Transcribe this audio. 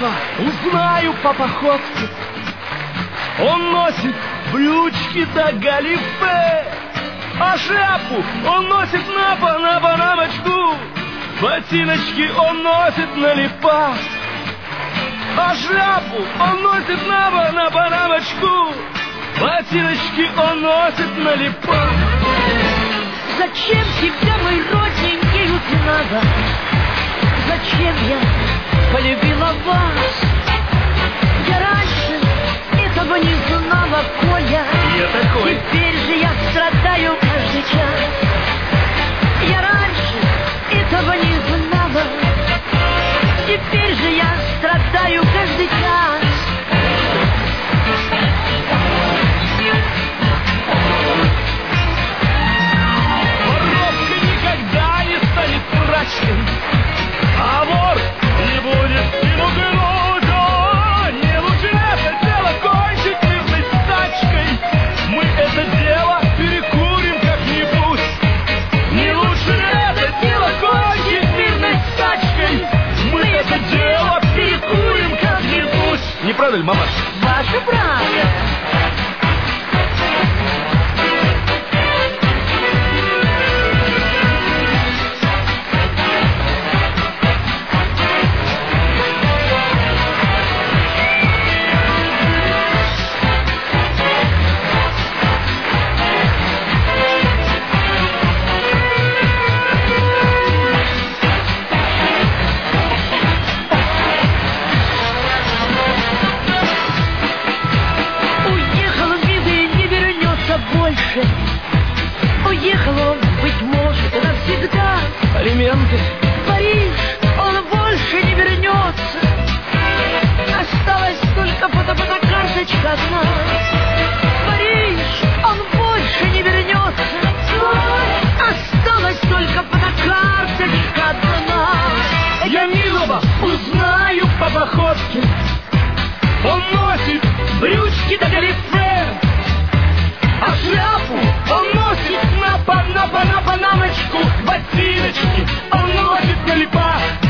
Снова узнаю по походке. Он носит брючки до галифе, а шляпу он носит на панамочку. Ботиночки он носит на липах, а шляпу он носит на панамочку. Ботиночки он носит на липах. Зачем тебя, мой родненький, надо? Зачем я полюбила вас? Я раньше этого не знала, Коля. Я такой. Теперь же я страдаю каждый час. Я раньше этого не знала. Теперь же я страдаю каждый час. Воровка никогда не станет прачкой, а вор не будет ему гнуть. Не лучше это дело кончить мирной стачкой. Мы это дело перекурим как-нибудь. Не лучше это дело кончить мирной стачкой. Мы это дело перекурим как-нибудь. Не правда ли, мамаш? Ваша правда. Уехал он, быть может, навсегда. Алименты. В Париж он больше не вернется. Осталась только фотокарточка одна. В Париж он больше не вернется. Осталась только фотокарточка одна. Я милого узнаю по походке. Он носит брючки до галифе, а шляпу он носит на панамочку. Ботиночки он носит на липах.